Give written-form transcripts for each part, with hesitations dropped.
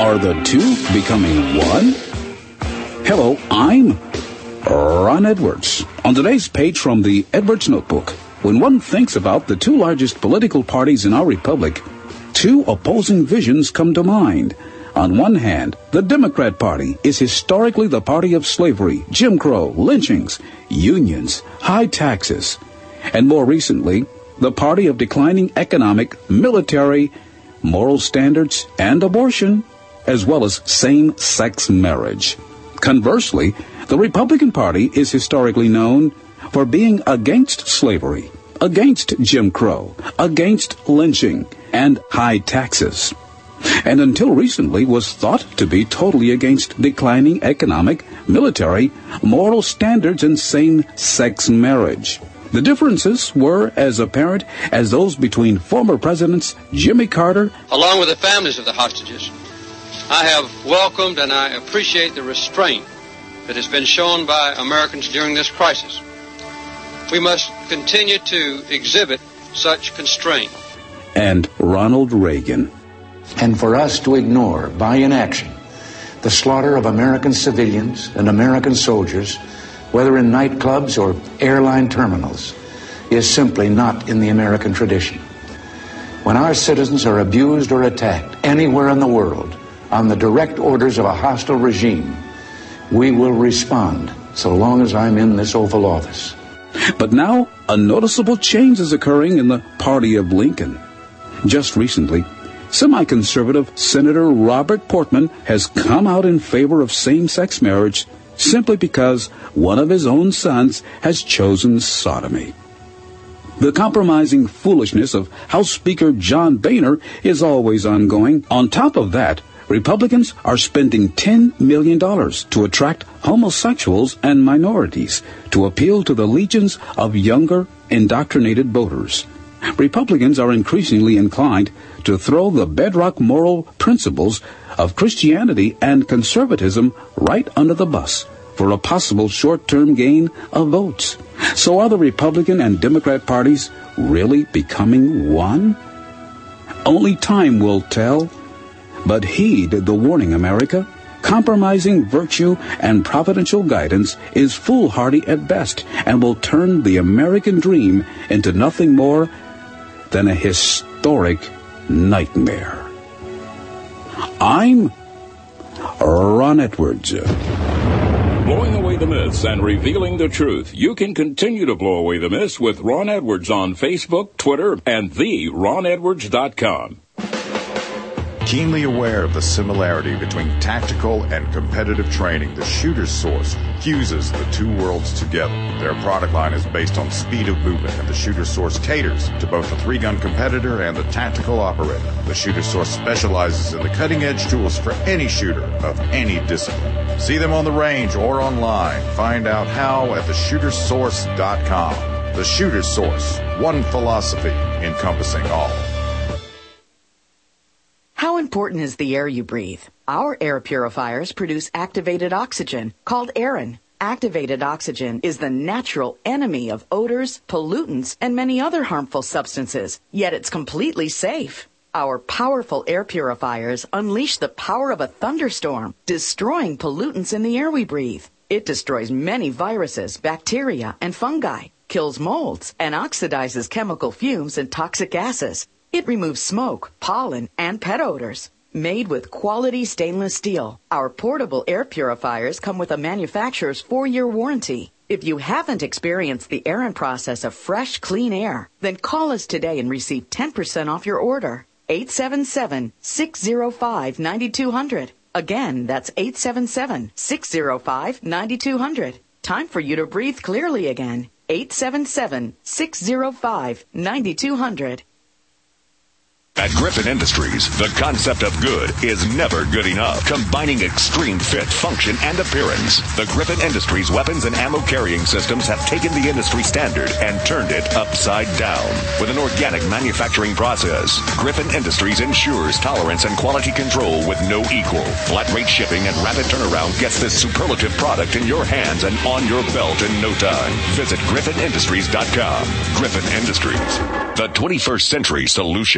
Are the two becoming one? Hello, I'm Ron Edwards. On today's page from the Edwards Notebook, when one thinks about the two largest political parties in our republic, two opposing visions come to mind. On one hand, the Democrat Party is historically the party of slavery, Jim Crow, lynchings, unions, high taxes, and more recently, the party of declining economic, military, moral standards, and abortion, as well as same-sex marriage. Conversely, the Republican Party is historically known for being against slavery, against Jim Crow, against lynching, and high taxes, and until recently was thought to be totally against declining economic, military, moral standards, and same-sex marriage. The differences were as apparent as those between former Presidents Jimmy Carter, along with the families of the hostages. I have welcomed and I appreciate the restraint that has been shown by Americans during this crisis. We must continue to exhibit such constraint. And Ronald Reagan. And for us to ignore, by inaction, the slaughter of American civilians and American soldiers, whether in nightclubs or airline terminals, is simply not in the American tradition. When our citizens are abused or attacked anywhere in the world on the direct orders of a hostile regime, we will respond so long as I'm in this Oval Office. But now, a noticeable change is occurring in the party of Lincoln. Just recently, semi-conservative Senator Robert Portman has come out in favor of same-sex marriage simply because one of his own sons has chosen sodomy. The compromising foolishness of House Speaker John Boehner is always ongoing. On top of that, Republicans are spending $10 million to attract homosexuals and minorities to appeal to the legions of younger, indoctrinated voters. Republicans are increasingly inclined to throw the bedrock moral principles of Christianity and conservatism right under the bus for a possible short-term gain of votes. So are the Republican and Democrat parties really becoming one? Only time will tell. But heed the warning, America. Compromising virtue and providential guidance is foolhardy at best and will turn the American dream into nothing more than a historic nightmare. I'm Ron Edwards. Blowing away the myths and revealing the truth. You can continue to blow away the myths with Ron Edwards on Facebook, Twitter, and theronedwards.com. Keenly aware of the similarity between tactical and competitive training, the Shooter's Source fuses the two worlds together. Their product line is based on speed of movement, and the Shooter's Source caters to both the three-gun competitor and the tactical operator. The Shooter's Source specializes in the cutting-edge tools for any shooter of any discipline. See them on the range or online. Find out how at theshootersource.com. The Shooter's Source, one philosophy encompassing all. How important is the air you breathe? Our air purifiers produce activated oxygen, called Aerin. Activated oxygen is the natural enemy of odors, pollutants, and many other harmful substances, yet it's completely safe. Our powerful air purifiers unleash the power of a thunderstorm, destroying pollutants in the air we breathe. It destroys many viruses, bacteria, and fungi, kills molds, and oxidizes chemical fumes and toxic gases. It removes smoke, pollen, and pet odors. Made with quality stainless steel, our portable air purifiers come with a manufacturer's 4-year warranty. If you haven't experienced the Aerin process of fresh, clean air, then call us today and receive 10% off your order. 877-605-9200. Again, that's 877-605-9200. Time for you to breathe clearly again. 877-605-9200. At Griffin Industries, the concept of good is never good enough, combining extreme fit, function, and appearance. The Griffin Industries weapons and ammo carrying systems have taken the industry standard and turned it upside down. With an organic manufacturing process, Griffin Industries ensures tolerance and quality control with no equal. Flat rate shipping and rapid turnaround gets this superlative product in your hands and on your belt in no time. Visit GriffinIndustries.com. Griffin Industries, the 21st century solution.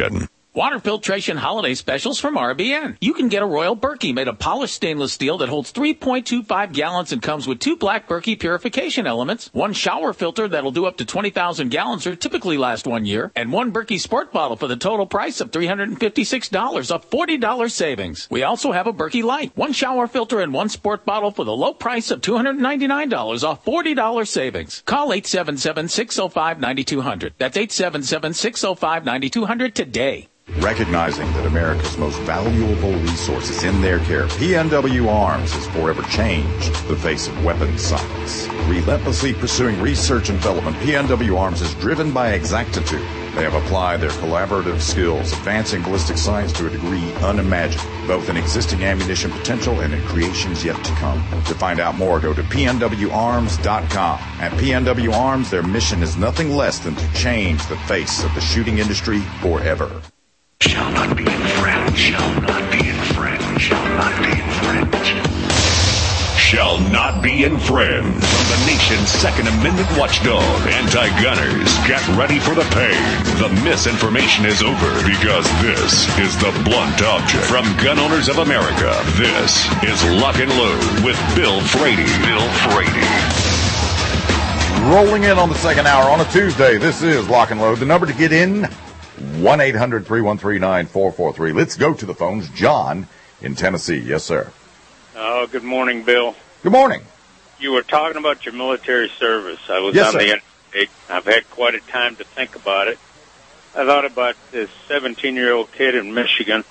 Water filtration holiday specials from RBN. You can get a Royal Berkey made of polished stainless steel that holds 3.25 gallons and comes with 2 black Berkey purification elements, 1 shower filter that'll do up to 20,000 gallons or typically last 1 year, and 1 Berkey Sport bottle for the total price of $356, a $40 savings. We also have a Berkey Light, 1 shower filter and 1 sport bottle for the low price of $299, a $40 savings. Call 877-605-9200. That's 877-605-9200 today. Recognizing that America's most valuable resource is in their care, PNW Arms has forever changed the face of weapons science. Relentlessly pursuing research and development, PNW Arms is driven by exactitude. They have applied their collaborative skills, advancing ballistic science to a degree unimagined, both in existing ammunition potential and in creations yet to come. To find out more, go to pnwarms.com. At PNW Arms, their mission is nothing less than to change the face of the shooting industry forever. Shall not be infringed. Shall not be infringed. Shall not be infringed. Shall not be infringed. From the nation's Second Amendment watchdog, anti-gunners, get ready for the pain. The misinformation is over because this is the blunt object. From Gun Owners of America, this is Lock and Load with Bill Frady. Bill Frady. Rolling in on the second hour on a Tuesday, this is Lock and Load. The number to get in, 1-800-313-9443. Let's go to the phones. John in Tennessee. Yes, sir. Oh, good morning, Bill. Good morning. You were talking about your military service. I was Yes, on sir. the interstate. I've had quite a time to think about it. I thought about this 17-year-old kid in Michigan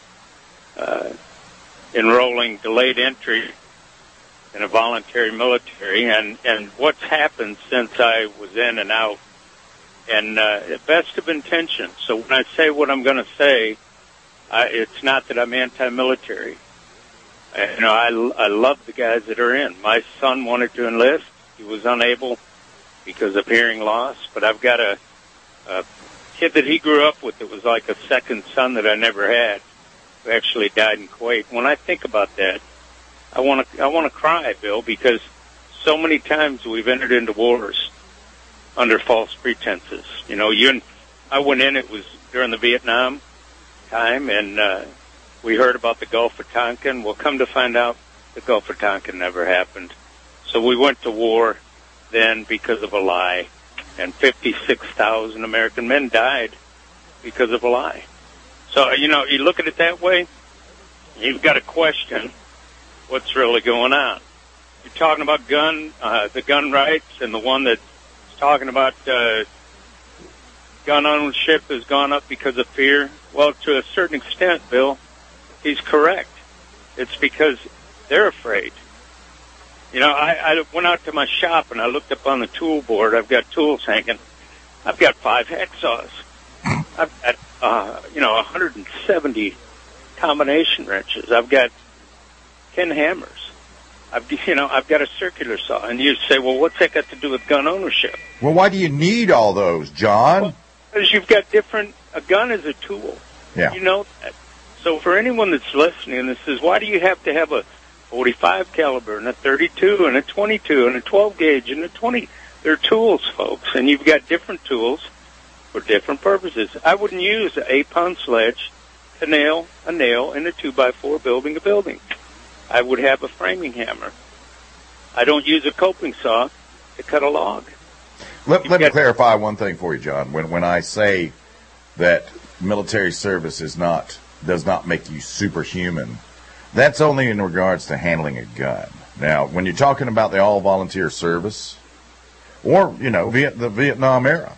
enrolling delayed entry in a voluntary military, and what's happened since I was in and out. And best of intentions. So when I say what I'm going to say, it's not that I'm anti-military. I love the guys that are in. My son wanted to enlist. He was unable because of hearing loss. But I've got a kid that he grew up with that was like a second son that I never had, who actually died in Kuwait. When I think about that, I want to cry, Bill, because so many times we've entered into wars under false pretenses. I went in, it was during the Vietnam time, and we heard about the Gulf of Tonkin. Well, come to find out, the Gulf of Tonkin never happened. So we went to war then because of a lie, and 56,000 American men died because of a lie. So, you look at it that way, you've got to question what's really going on. You're talking about the gun rights, and the one that's talking about gun ownership has gone up because of fear. Well, to a certain extent, Bill, he's correct. It's because they're afraid. I went out to my shop and I looked up on the tool board. I've got tools hanging. I've got 5 hacksaws. I've got 170 combination wrenches. I've got 10 hammers. I've got a circular saw. And you say, well, what's that got to do with gun ownership? Well, why do you need all those, John? Well, because you've got a gun is a tool. Yeah. You know that. So for anyone that's listening and says, why do you have to have a 45 caliber and a 32 and a 22 and a 12 gauge and a 20? They're tools, folks, and you've got different tools for different purposes. I wouldn't use an 8-pound sledge to nail a nail in a 2x4 building a building. I would have a framing hammer. I don't use a coping saw to cut a log. Let me clarify one thing for you, John. When I say that military service does not make you superhuman, that's only in regards to handling a gun. Now, when you're talking about the all-volunteer service, or, the Vietnam era,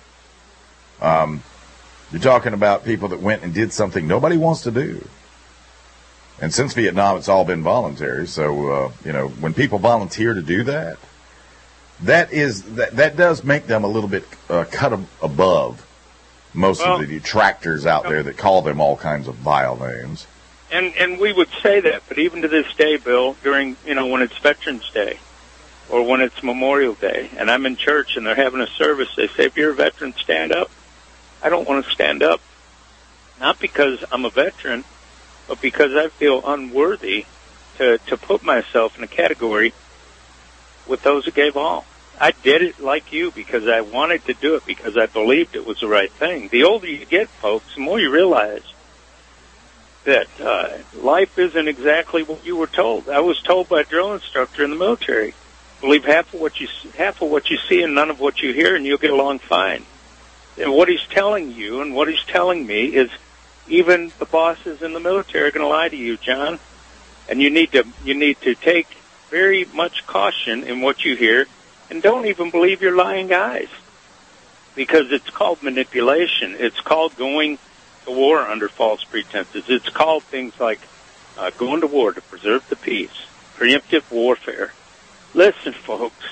you're talking about people that went and did something nobody wants to do. And since Vietnam, it's all been voluntary. So, when people volunteer to do that, that does make them a little bit cut above most of the detractors out there that call them all kinds of vile names. And we would say that, but even to this day, Bill, during, when it's Veterans Day or when it's Memorial Day and I'm in church and they're having a service, they say, if you're a veteran, stand up. I don't want to stand up. Not because I'm a veteran, but because I feel unworthy to put myself in a category with those who gave all. I did it like you because I wanted to do it, because I believed it was the right thing. The older you get, folks, the more you realize that life isn't exactly what you were told. I was told by a drill instructor in the military, believe half of what you see and none of what you hear, and you'll get along fine. And what he's telling you and what he's telling me is even the bosses in the military are going to lie to you, John. And you need to take very much caution in what you hear, and don't even believe your lying guys, because it's called manipulation. It's called going to war under false pretenses. It's called things like going to war to preserve the peace, preemptive warfare. Listen, folks,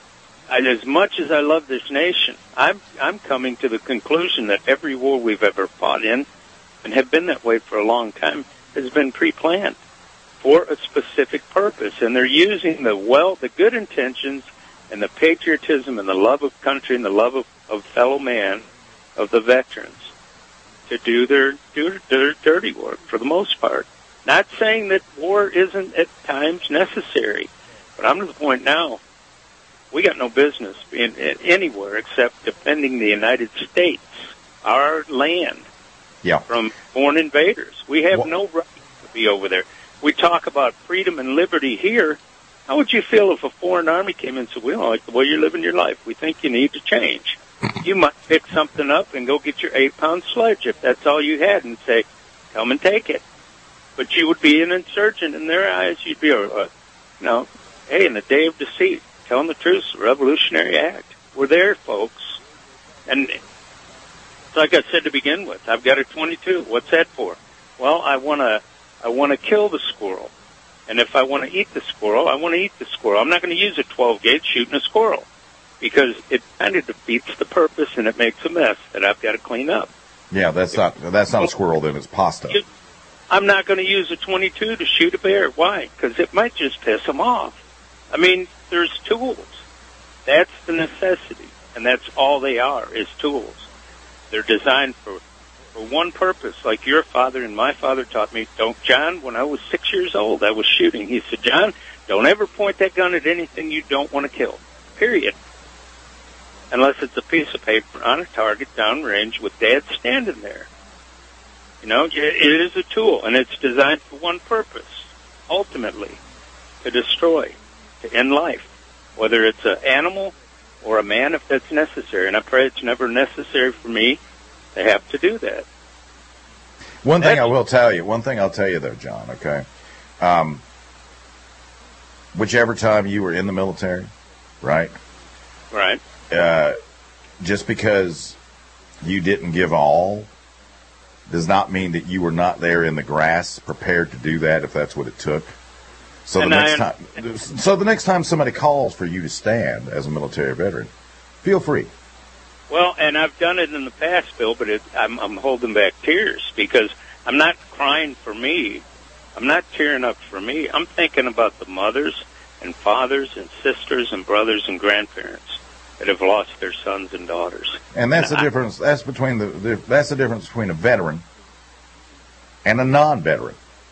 as much as I love this nation, I'm coming to the conclusion that every war we've ever fought in, and have been that way for a long time, has been pre-planned for a specific purpose. And they're using the good intentions and the patriotism and the love of country and the love of fellow man, of the veterans, to do their dirty work for the most part. Not saying that war isn't at times necessary, but I'm to the point now, we got no business being anywhere except defending the United States, our land, from foreign invaders. We have no right to be over there. We talk about freedom and liberty here. How would you feel if a foreign army came in and said, we don't like the way you're living your life. We think you need to change. You might pick something up and go get your 8-pound sledge if that's all you had and say, come and take it. But you would be an insurgent in their eyes. You'd be hey, in the day of deceit, telling the truth, the Revolutionary Act. We're there, folks. And like I said to begin with, I've got a 22. What's that for? Well, I want to kill the squirrel. And if I want to eat the squirrel, I want to eat the squirrel. I'm not going to use a 12-gauge shooting a squirrel, because it kind of defeats the purpose and it makes a mess that I've got to clean up. Yeah, that's not a squirrel, then it's pasta. I'm not going to use a 22 to shoot a bear. Why? Because it might just piss them off. I mean, there's tools. That's the necessity, and that's all they are, is tools. They're designed for one purpose, like your father and my father taught me. John, when I was 6 years old, I was shooting. He said, John, don't ever point that gun at anything you don't want to kill, period. Unless it's a piece of paper on a target downrange with Dad standing there. You know, it is a tool, and it's designed for one purpose, ultimately, to destroy, to end life, whether it's an animal or a man, if that's necessary. And I pray it's never necessary for me to have to do that. One thing I'll tell you though, John, okay? Whichever time you were in the military, right? Right. Just because you didn't give all does not mean that you were not there in the grass prepared to do that if that's what it took. So the next time somebody calls for you to stand as a military veteran, feel free. Well, and I've done it in the past, Bill, but I'm holding back tears because I'm not crying for me. I'm not tearing up for me. I'm thinking about the mothers and fathers and sisters and brothers and grandparents that have lost their sons and daughters. And that's the difference. That's the difference between a veteran and a non-veteran.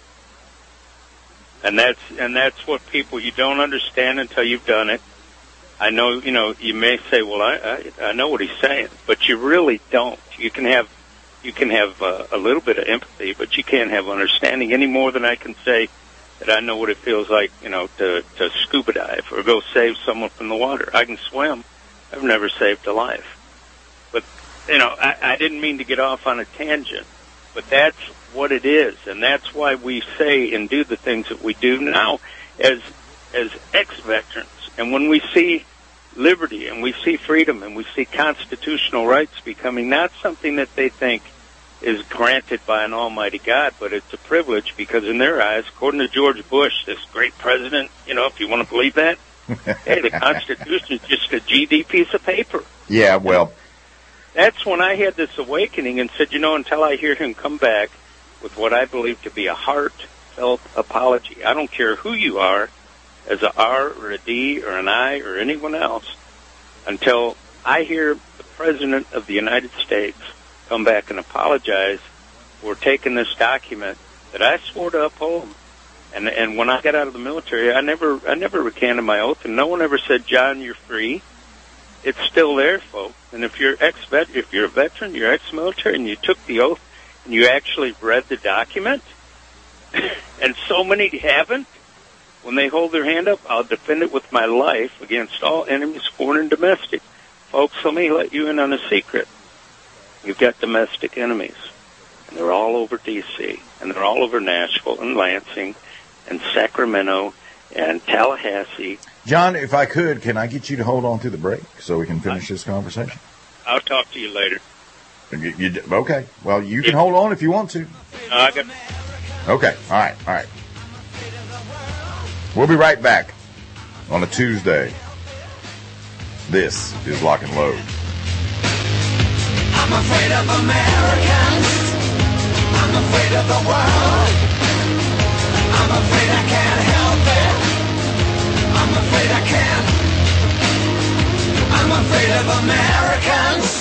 And that's what people, you don't understand until you've done it. I know, you may say, well, I know what he's saying, but you really don't. You can have a little bit of empathy, but you can't have understanding any more than I can say that I know what it feels like, to scuba dive or go save someone from the water. I can swim. I've never saved a life. But, I didn't mean to get off on a tangent, but that's what it is, and that's why we say and do the things that we do now as ex-veterans. And when we see liberty and we see freedom and we see constitutional rights becoming not something that they think is granted by an almighty God, but it's a privilege because in their eyes, according to George Bush, this great president, if you want to believe that, hey, the Constitution is just a GD piece of paper. Yeah, well. That's when I had this awakening and said, until I hear him come back with what I believe to be a heartfelt apology. I don't care who you are, as a R or a D or an I or anyone else, until I hear the President of the United States come back and apologize for taking this document that I swore to uphold. And when I got out of the military, I never recanted my oath, and no one ever said, John, you're free. It's still there, folks. And if you're a veteran, you're ex-military, and you took the oath, and you actually read the document, And so many haven't. When they hold their hand up, I'll defend it with my life against all enemies, foreign and domestic. Folks, let me let you in on a secret. You've got domestic enemies, and they're all over D.C., and they're all over Nashville and Lansing and Sacramento and Tallahassee. John, if I could, can I get you to hold on through the break so we can finish this conversation? I'll talk to you later. Okay. Well, you can hold on if you want to. Okay. All right. We'll be right back on a Tuesday. This is Lock and Load. I'm afraid of Americans. I'm afraid of the world. I'm afraid I can't help it. I'm afraid I can't. I'm afraid of Americans.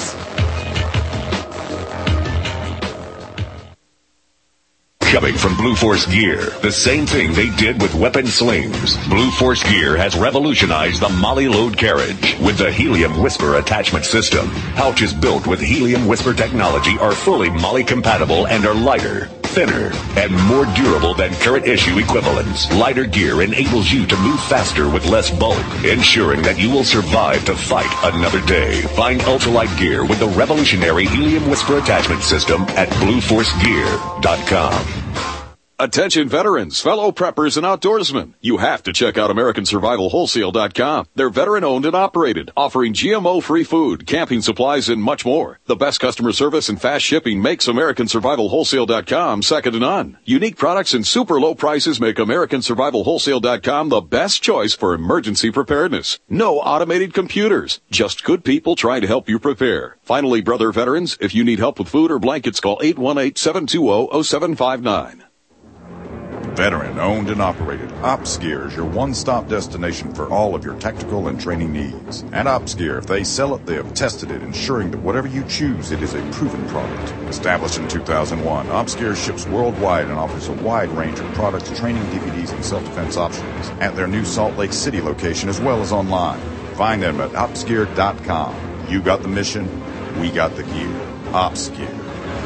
Coming from Blue Force Gear, the same thing they did with weapon slings. Blue Force Gear has revolutionized the Molly load carriage with the Helium Whisper attachment system. Pouches built with Helium Whisper technology are fully Molly compatible and are lighter, thinner, and more durable than current issue equivalents. Lighter gear enables you to move faster with less bulk, ensuring that you will survive to fight another day. Find ultralight gear with the revolutionary Helium Whisper attachment system at BlueForceGear.com. Attention veterans, fellow preppers, and outdoorsmen. You have to check out AmericanSurvivalWholesale.com. They're veteran-owned and operated, offering GMO-free food, camping supplies, and much more. The best customer service and fast shipping makes AmericanSurvivalWholesale.com second to none. Unique products and super low prices make AmericanSurvivalWholesale.com the best choice for emergency preparedness. No automated computers, just good people trying to help you prepare. Finally, brother veterans, if you need help with food or blankets, call 818-720-0759. Veteran owned and operated, OpsGear is your one-stop destination for all of your tactical and training needs. At OpsGear, if they sell it, they have tested it, ensuring that whatever you choose, it is a proven product. Established in 2001, OpsGear ships worldwide and offers a wide range of products, training DVDs, and self-defense options at their new Salt Lake City location as well as online. Find them at OpsGear.com. You got the mission, we got the gear. OpsGear.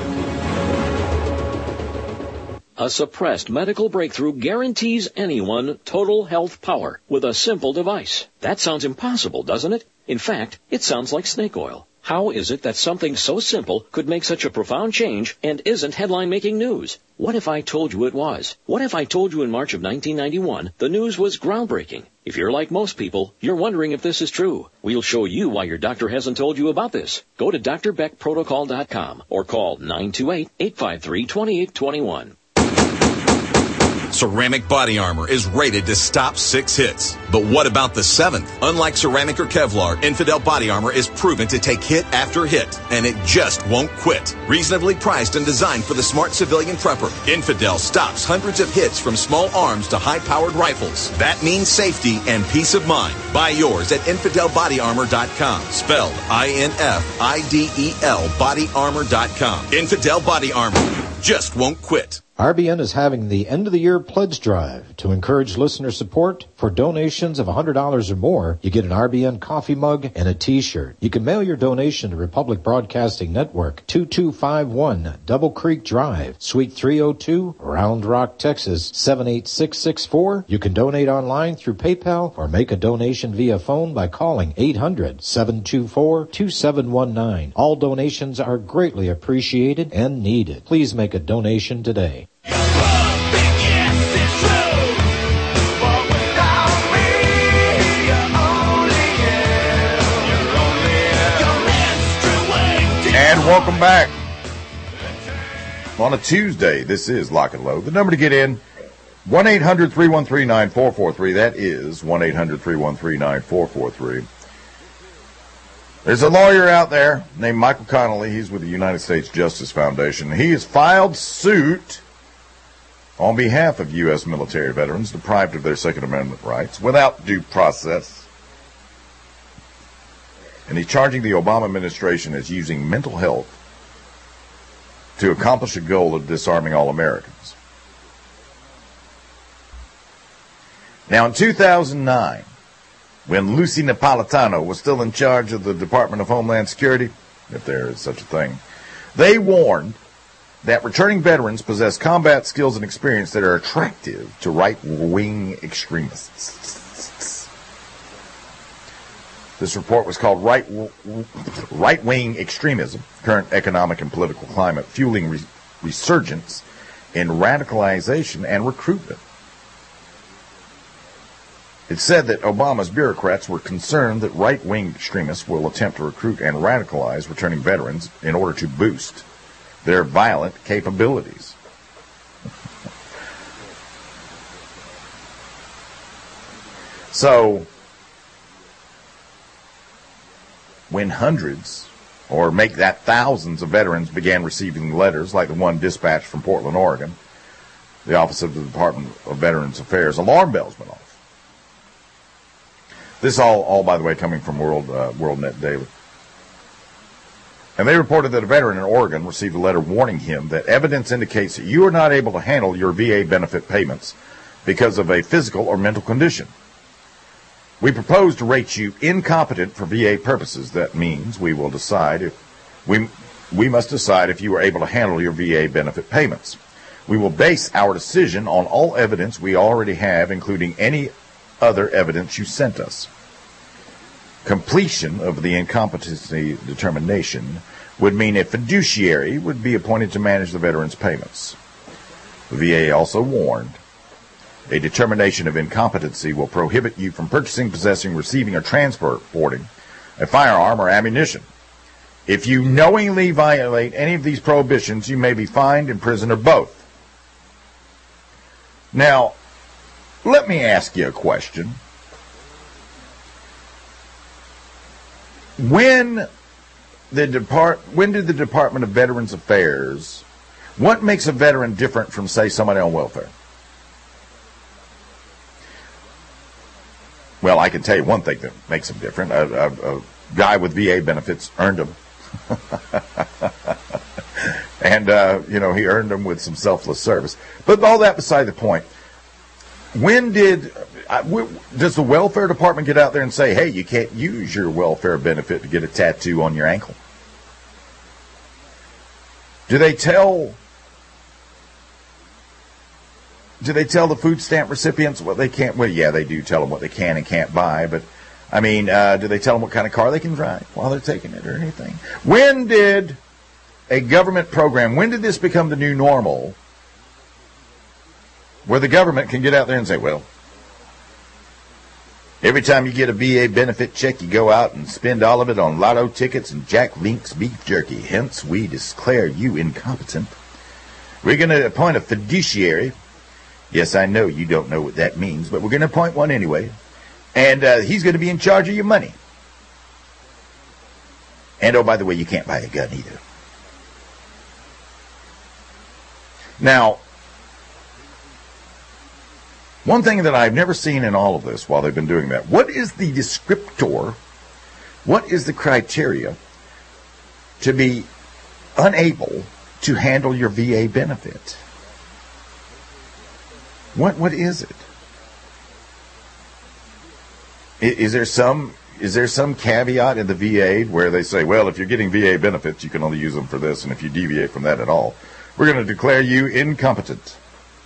A suppressed medical breakthrough guarantees anyone total health power with a simple device. That sounds impossible, doesn't it? In fact, it sounds like snake oil. How is it that something so simple could make such a profound change and isn't headline-making news? What if I told you it was? What if I told you in March of 1991 the news was groundbreaking? If you're like most people, you're wondering if this is true. We'll show you why your doctor hasn't told you about this. Go to drbeckprotocol.com or call 928-853-2821. Ceramic body armor is rated to stop 6 hits. But what about the 7th? Unlike ceramic or Kevlar, Infidel body armor is proven to take hit after hit, and it just won't quit. Reasonably priced and designed for the smart civilian prepper, Infidel stops hundreds of hits from small arms to high-powered rifles. That means safety and peace of mind. Buy yours at InfidelBodyArmor.com. Spelled INFIDEL bodyarmor.com. Infidel body armor just won't quit. RBN is having the end-of-the-year pledge drive to encourage listener support. For donations of $100 or more, you get an RBN coffee mug and a T-shirt. You can mail your donation to Republic Broadcasting Network, 2251 Double Creek Drive, Suite 302, Round Rock, Texas, 78664. You can donate online through PayPal or make a donation via phone by calling 800-724-2719. All donations are greatly appreciated and needed. Please make a donation today. And welcome back. On a Tuesday, this is Lock and Load. The number to get in, 1-800-313-9443. That is 1-800-313-9443. There's a lawyer out there named Michael Connolly. He's with the United States Justice Foundation. He has filed suit on behalf of U.S. military veterans deprived of their Second Amendment rights without due process. And he's charging the Obama administration as using mental health to accomplish a goal of disarming all Americans. Now, in 2009, when Lucy Napolitano was still in charge of the Department of Homeland Security, if there is such a thing, they warned that returning veterans possess combat skills and experience that are attractive to right-wing extremists. This report was called Right-Wing Extremism, Current Economic and Political Climate, Fueling Resurgence in Radicalization and Recruitment. It said that Obama's bureaucrats were concerned that right-wing extremists will attempt to recruit and radicalize returning veterans in order to boost their violent capabilities. So, when hundreds, or make that thousands of veterans began receiving letters like the one dispatched from Portland, Oregon, the Office of the Department of Veterans Affairs, alarm bells went off. This all by the way, coming from WorldNet Daily. And they reported that a veteran in Oregon received a letter warning him that evidence indicates that you are not able to handle your VA benefit payments because of a physical or mental condition. We propose to rate you incompetent for VA purposes. That means we will decide if we must decide if you are able to handle your VA benefit payments. We will base our decision on all evidence we already have, including any other evidence you sent us. Completion of the incompetency determination would mean a fiduciary would be appointed to manage the veteran's payments. The VA also warned, a determination of incompetency will prohibit you from purchasing, possessing, receiving, or transporting a firearm or ammunition. If you knowingly violate any of these prohibitions, you may be fined, imprisoned, or both. Now, let me ask you a question. When did the Department of Veterans Affairs, what makes a veteran different from, say, somebody on welfare? Well, I can tell you one thing that makes him different. A guy with VA benefits earned them. And, he earned them with some selfless service. But all that beside the point. When does the welfare department get out there and say, hey, you can't use your welfare benefit to get a tattoo on your ankle? Do they tell the food stamp recipients what they can't? Well, yeah, they do tell them what they can and can't buy, but I mean, do they tell them what kind of car they can drive while they're taking it or anything? When did a government program, when did this become the new normal, where the government can get out there and say, well, every time you get a VA benefit check, you go out and spend all of it on lotto tickets and Jack Link's beef jerky. Hence, we declare you incompetent. We're going to appoint a fiduciary. Yes, I know you don't know what that means, but we're going to appoint one anyway. And he's going to be in charge of your money. And, oh, by the way, you can't buy a gun either. Now, one thing that I've never seen in all of this while they've been doing that, what is the descriptor, what is the criteria to be unable to handle your VA benefit? What is it? Is there some caveat in the VA where they say, well, if you're getting VA benefits, you can only use them for this, and if you deviate from that at all, we're going to declare you incompetent?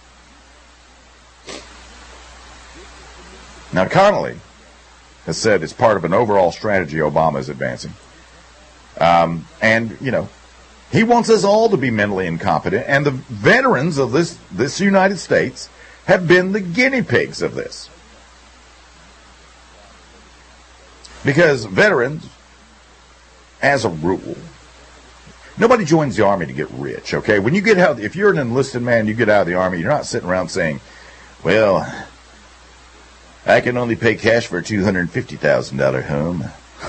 Now, Connolly has said it's part of an overall strategy Obama is advancing. And, he wants us all to be mentally incompetent, and the veterans of this United States have been the guinea pigs of this. Because veterans, as a rule, nobody joins the Army to get rich, okay? When you get out, if you're an enlisted man, you get out of the Army, you're not sitting around saying, well, I can only pay cash for a $250,000 home.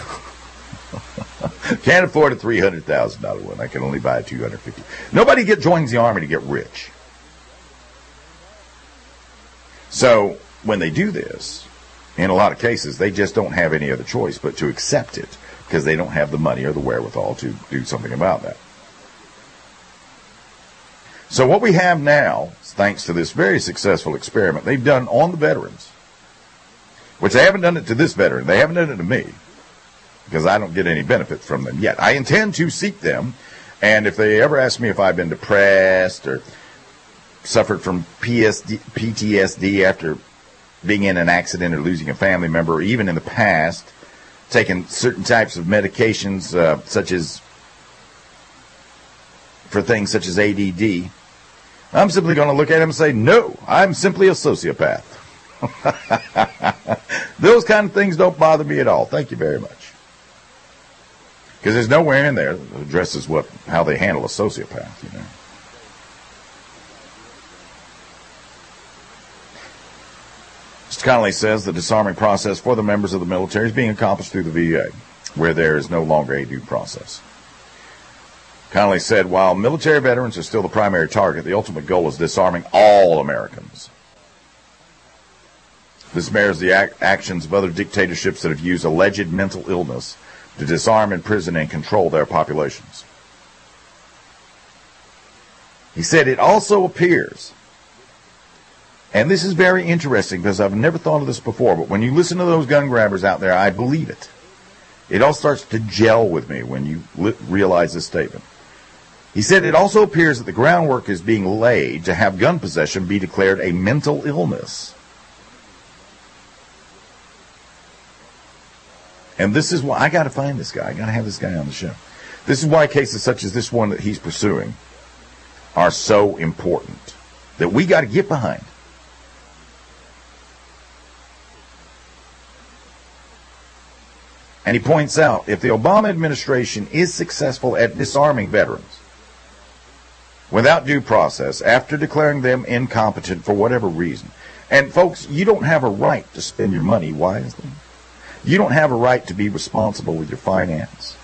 Can't afford a $300,000 one. I can only buy a $250,000. Nobody joins the Army to get rich. So when they do this, in a lot of cases, they just don't have any other choice but to accept it because they don't have the money or the wherewithal to do something about that. So what we have now, thanks to this very successful experiment they've done on the veterans, which they haven't done it to this veteran. They haven't done it to me because I don't get any benefit from them yet. I intend to seek them And if they ever ask me if I've been depressed or suffered from PTSD after being in an accident or losing a family member, or even in the past, taking certain types of medications, for things such as ADD, I'm simply going to look at him and say, no, I'm simply a sociopath. Those kind of things don't bother me at all. Thank you very much. Because there's nowhere in there that addresses how they handle a sociopath, you know. Mr. Connolly says the disarming process for the members of the military is being accomplished through the VA, where there is no longer a due process. Connolly said, while military veterans are still the primary target, the ultimate goal is disarming all Americans. This mirrors the actions of other dictatorships that have used alleged mental illness to disarm, imprison, and control their populations. He said, it also appears, and this is very interesting because I've never thought of this before, but when you listen to those gun grabbers out there, I believe it. It all starts to gel with me when you realize this statement. He said, it also appears that the groundwork is being laid to have gun possession be declared a mental illness. And this is why I got to find this guy. I got to have this guy on the show. This is why cases such as this one that he's pursuing are so important, that we got to get behind. And he points out, if the Obama administration is successful at disarming veterans without due process, after declaring them incompetent for whatever reason, and folks, you don't have a right to spend your money wisely. You don't have a right to be responsible with your finance.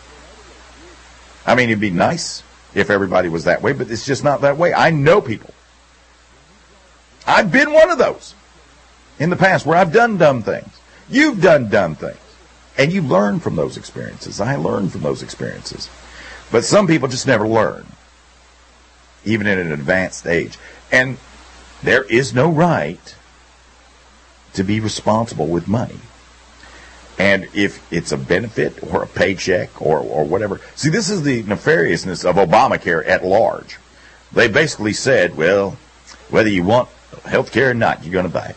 I mean, it'd be nice if everybody was that way, but it's just not that way. I know people. I've been one of those in the past where I've done dumb things. You've done dumb things. And you learn from those experiences. I learned from those experiences. But some people just never learn, even at an advanced age. And there is no right to be responsible with money. And if it's a benefit or a paycheck or whatever. See, this is the nefariousness of Obamacare at large. They basically said, well, whether you want health care or not, you're going to buy it.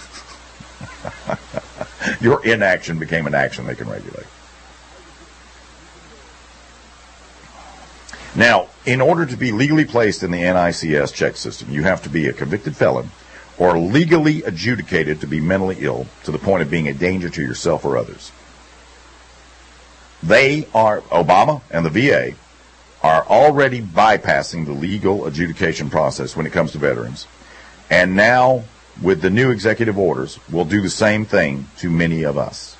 Your inaction became an action they can regulate. Now, in order to be legally placed in the NICS check system, you have to be a convicted felon or legally adjudicated to be mentally ill to the point of being a danger to yourself or others. Obama and the VA are already bypassing the legal adjudication process when it comes to veterans. And now, with the new executive orders, will do the same thing to many of us.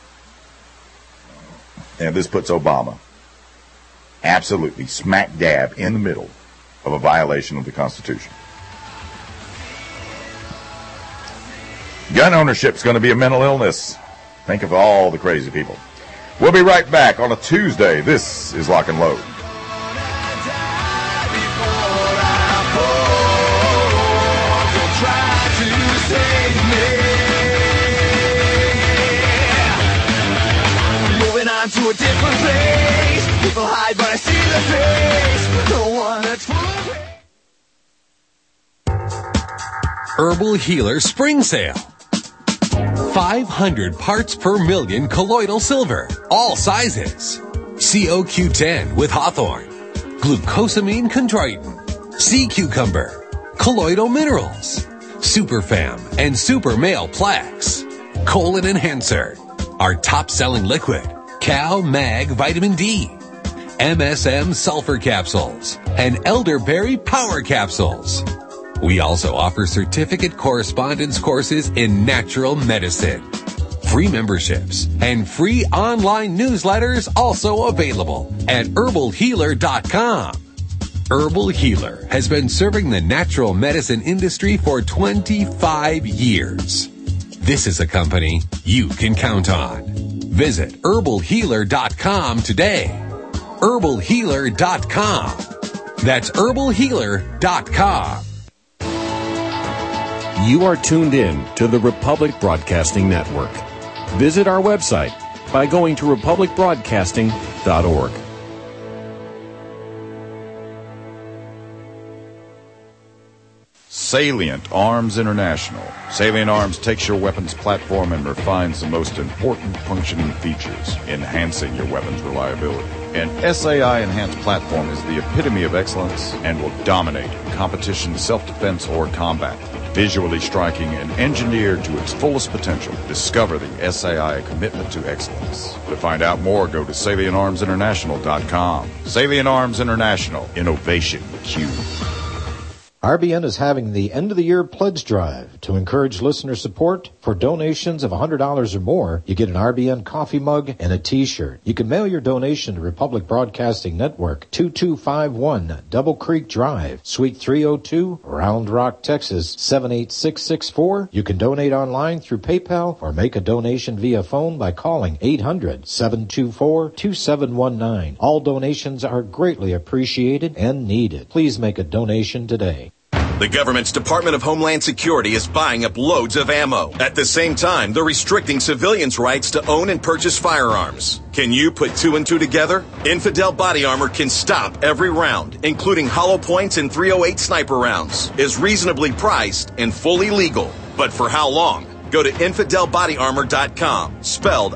And this puts Obama absolutely smack dab in the middle of a violation of the Constitution. Gun ownership is going to be a mental illness. Think of all the crazy people. We'll be right back on a Tuesday. This is Lock and Load. To a different place. People hide, but I see the face. The one that's full of Herbal Healer Spring Sale. 500 parts per million colloidal silver, all sizes. COQ10 with hawthorn, glucosamine chondroitin, sea cucumber, colloidal minerals, superfam and super male plaques, colon enhancer, our top-selling liquid, Cal Mag Vitamin D, MSM Sulfur Capsules, and Elderberry Power Capsules. We also offer certificate correspondence courses in natural medicine. Free memberships and free online newsletters also available at herbalhealer.com. Herbal Healer has been serving the natural medicine industry for 25 years. This is a company you can count on. Visit herbalhealer.com today. herbalhealer.com. That's herbalhealer.com. You are tuned in to the Republic Broadcasting Network. Visit our website by going to republicbroadcasting.org. Salient Arms International. Salient Arms takes your weapons platform and refines the most important functioning features, enhancing your weapon's reliability. An SAI-enhanced platform is the epitome of excellence and will dominate in competition, self-defense, or combat. Visually striking and engineered to its fullest potential, discover the SAI commitment to excellence. To find out more, go to SalientArmsInternational.com. Salient Arms International. Innovation Q. RBN is having the end-of-the-year pledge drive to encourage listener support. For donations of $100 or more, you get an RBN coffee mug and a T-shirt. You can mail your donation to Republic Broadcasting Network, 2251 Double Creek Drive, Suite 302, Round Rock, Texas, 78664. You can donate online through PayPal or make a donation via phone by calling 800-724-2719. All donations are greatly appreciated and needed. Please make a donation today. The government's Department of Homeland Security is buying up loads of ammo. At the same time, they're restricting civilians' rights to own and purchase firearms. Can you put two and two together? Infidel Body Armor can stop every round, including hollow points and .308 sniper rounds, is reasonably priced and fully legal. But for how long? Go to InfidelBodyArmor.com, spelled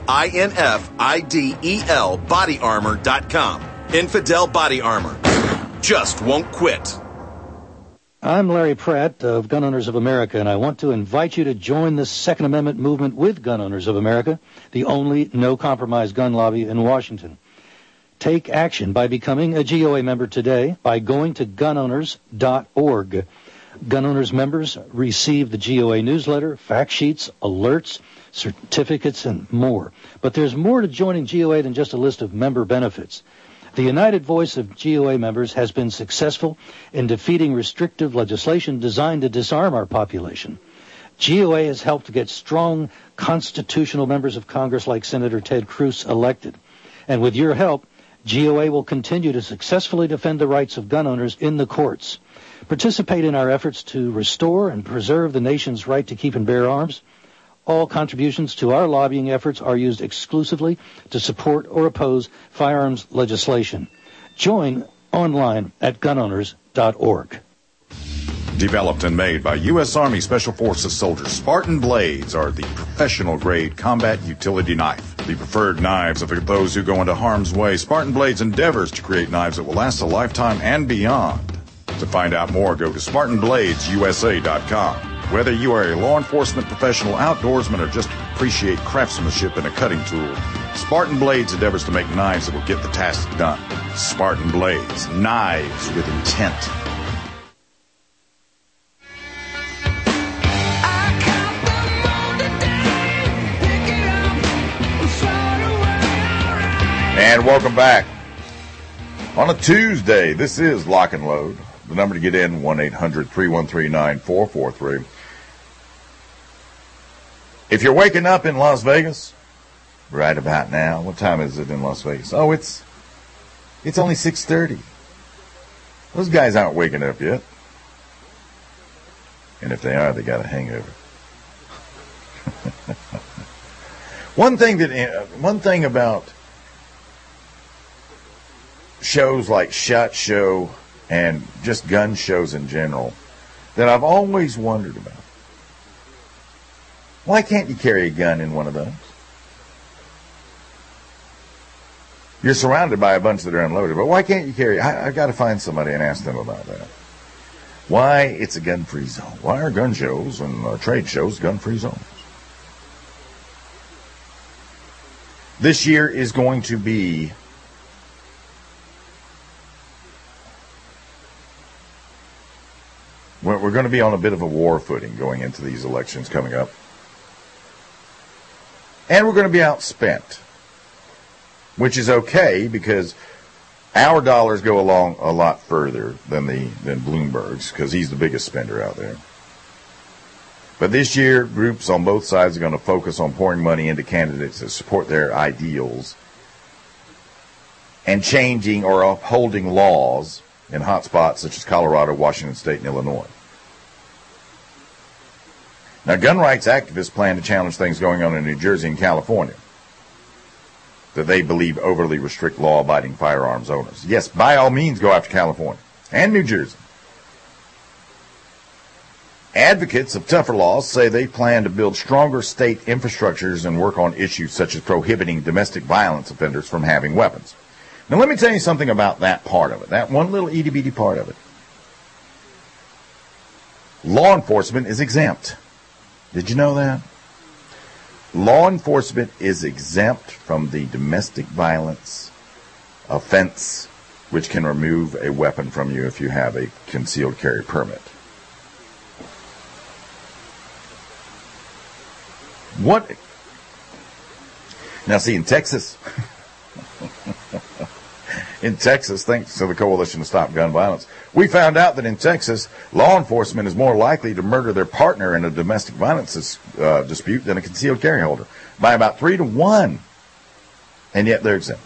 INFIDEL bodyarmor.com. Infidel Body Armor. Just won't quit. I'm Larry Pratt of Gun Owners of America, and I want to invite you to join the Second Amendment movement with Gun Owners of America, the only no-compromise gun lobby in Washington. Take action by becoming a GOA member today by going to gunowners.org. Gun Owners members receive the GOA newsletter, fact sheets, alerts, certificates, and more. But there's more to joining GOA than just a list of member benefits. The united voice of GOA members has been successful in defeating restrictive legislation designed to disarm our population. GOA has helped to get strong constitutional members of Congress like Senator Ted Cruz elected. And with your help, GOA will continue to successfully defend the rights of gun owners in the courts. Participate in our efforts to restore and preserve the nation's right to keep and bear arms. All contributions to our lobbying efforts are used exclusively to support or oppose firearms legislation. Join online at gunowners.org. Developed and made by U.S. Army Special Forces soldiers, Spartan Blades are the professional-grade combat utility knife. The preferred knives of those who go into harm's way. Spartan Blades endeavors to create knives that will last a lifetime and beyond. To find out more, go to SpartanBladesUSA.com. Whether you are a law enforcement professional, outdoorsman, or just appreciate craftsmanship in a cutting tool, Spartan Blades endeavors to make knives that will get the task done. Spartan Blades, knives with intent. And welcome back. On a Tuesday, this is Lock and Load. The number to get in, 1-800-313-9443. If you're waking up in Las Vegas, right about now, what time is it in Las Vegas? Oh, it's only 6:30. Those guys aren't waking up yet. And if they are, they got a hangover. One thing about shows like SHOT Show and just gun shows in general that I've always wondered about. Why can't you carry a gun in one of those? You're surrounded by a bunch that are unloaded, but why can't you carry? I've got to find somebody and ask them about that. Why it's a gun-free zone? Why are gun shows and trade shows gun-free zones? This year is going to be we're going to be on a bit of a war footing going into these elections coming up. And we're going to be outspent, which is okay because our dollars go along a lot further than Bloomberg's because he's the biggest spender out there. But this year, groups on both sides are going to focus on pouring money into candidates that support their ideals and changing or upholding laws in hot spots such as Colorado, Washington State, and Illinois. Now, gun rights activists plan to challenge things going on in New Jersey and California that they believe overly restrict law-abiding firearms owners. Yes, by all means, go after California and New Jersey. Advocates of tougher laws say they plan to build stronger state infrastructures and work on issues such as prohibiting domestic violence offenders from having weapons. Now, let me tell you something about that part of it, that one little itty-bitty part of it. Law enforcement is exempt. Did you know that? Law enforcement is exempt from the domestic violence offense, which can remove a weapon from you if you have a concealed carry permit. What? Now, see, in Texas, thanks to the Coalition to Stop Gun Violence, we found out that in Texas, law enforcement is more likely to murder their partner in a domestic violence dispute than a concealed carry holder by about 3 to 1, and yet they're exempt.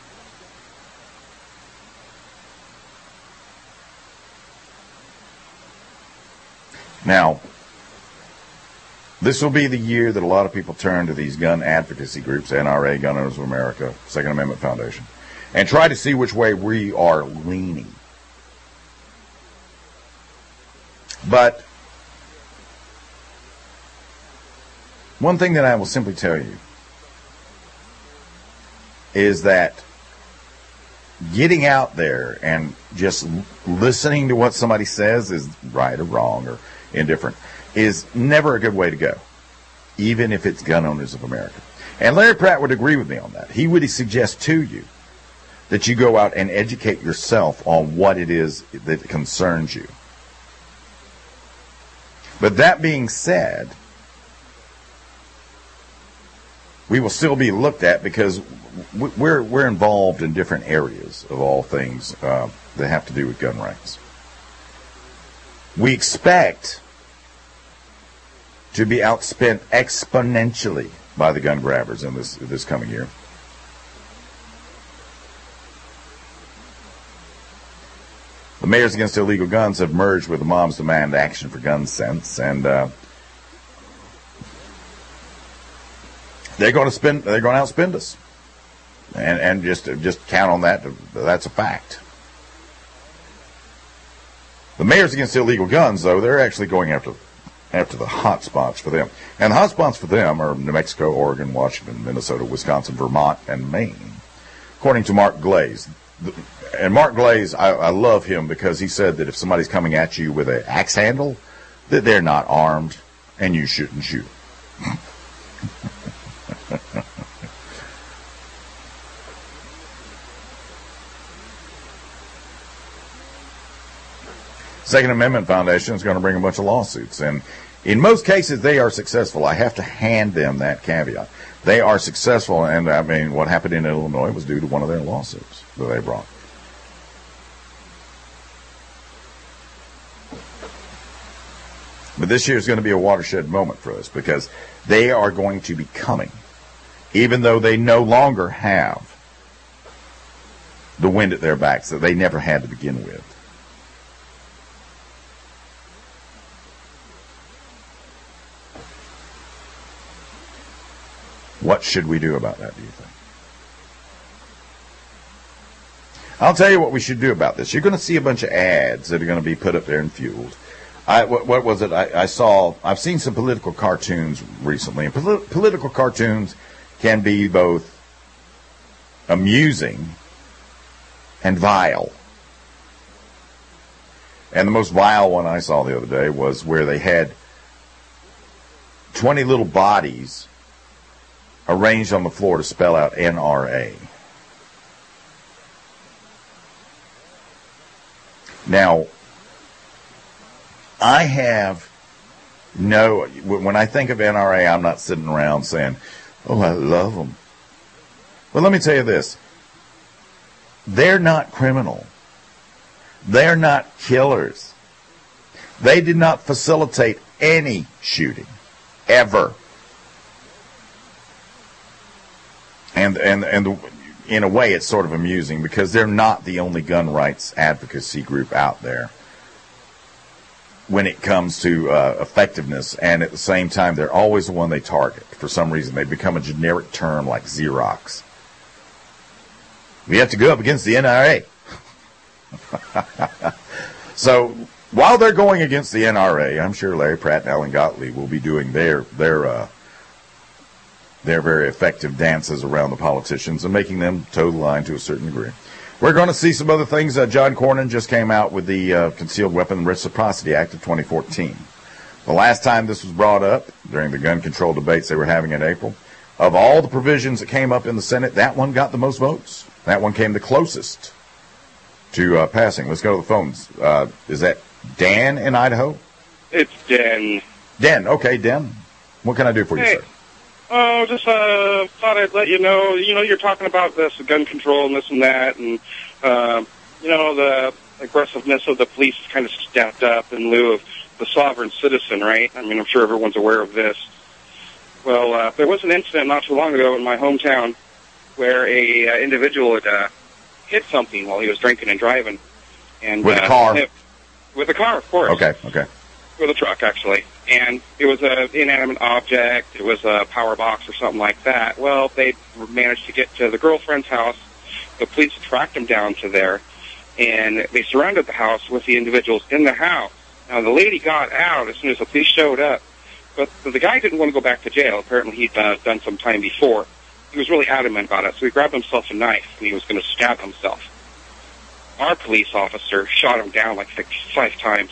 Now, this will be the year that a lot of people turn to these gun advocacy groups, NRA, Gun Owners of America, Second Amendment Foundation, and try to see which way we are leaning. But one thing that I will simply tell you is that getting out there and just listening to what somebody says is right or wrong or indifferent is never a good way to go, even if it's Gun Owners of America. And Larry Pratt would agree with me on that. He would suggest to you that you go out and educate yourself on what it is that concerns you. But that being said, we will still be looked at because we're involved in different areas of all things that have to do with gun rights. We expect to be outspent exponentially by the gun grabbers in this coming year. The Mayors Against Illegal Guns have merged with the Moms Demand Action for Gun Sense, and they're going to outspend us, and just count on that. That's a fact. The Mayors Against Illegal Guns, though, they're actually going after the hot spots for them. And the hot spots for them are New Mexico, Oregon, Washington, Minnesota, Wisconsin, Vermont, and Maine, according to Mark Glaze. And Mark Glaze, I love him because he said that if somebody's coming at you with an axe handle, that they're not armed, and you shouldn't shoot. Second Amendment Foundation is going to bring a bunch of lawsuits, and in most cases they are successful. I have to hand them that caveat. They are successful, and I mean, what happened in Illinois was due to one of their lawsuits that they brought. But this year is going to be a watershed moment for us because they are going to be coming, even though they no longer have the wind at their backs that they never had to begin with. What should we do about that, do you think? I'll tell you what we should do about this. You're going to see a bunch of ads that are going to be put up there and fueled. What was it? I've seen some political cartoons recently. And political cartoons can be both amusing and vile. And the most vile one I saw the other day was where they had 20 little bodies arranged on the floor to spell out NRA. Now, when I think of NRA, I'm not sitting around saying, oh, I love them. Well, let me tell you this. They're not criminal. They're not killers. They did not facilitate any shooting, ever. And in a way, it's sort of amusing because they're not the only gun rights advocacy group out there when it comes to effectiveness. And at the same time, they're always the one they target. For some reason, they become a generic term like Xerox. We have to go up against the NRA. So while they're going against the NRA, I'm sure Larry Pratt and Alan Gottlieb will be doing their very effective dances around the politicians and making them toe the line to a certain degree. We're going to see some other things. John Cornyn just came out with the Concealed Weapon Reciprocity Act of 2014. The last time this was brought up, during the gun control debates they were having in April, of all the provisions that came up in the Senate, that one got the most votes. That one came the closest to passing. Let's go to the phones. Is that Dan in Idaho? It's Den. Den, okay, Den. What can I do for you, sir? Oh, just thought I'd let you know. You know, you're talking about this gun control and this and that, and the aggressiveness of the police has kind of stepped up in lieu of the sovereign citizen, right? I mean, I'm sure everyone's aware of this. Well, there was an incident not too long ago in my hometown where a individual had hit something while he was drinking and driving, and with a car. With a car, of course. Okay. With a truck, actually. And it was an inanimate object. It was a power box or something like that. Well, they managed to get to the girlfriend's house. The police tracked them down to there, and they surrounded the house with the individuals in the house. Now, the lady got out as soon as the police showed up, but the guy didn't want to go back to jail. Apparently, he'd done some time before. He was really adamant about it, so he grabbed himself a knife, and he was going to stab himself. Our police officer shot him down like 5 times.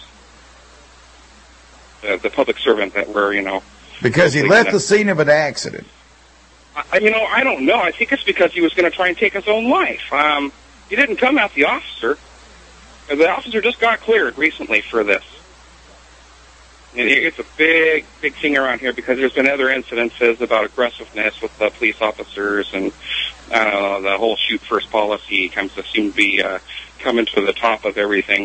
The public servant that we're, Because he left the scene of an accident. I don't know. I think it's because he was going to try and take his own life. He didn't come at the officer. The officer just got cleared recently for this. And it's a big thing around here because there's been other incidences about aggressiveness with the police officers, and the whole shoot first policy comes to seem to be coming to the top of everything.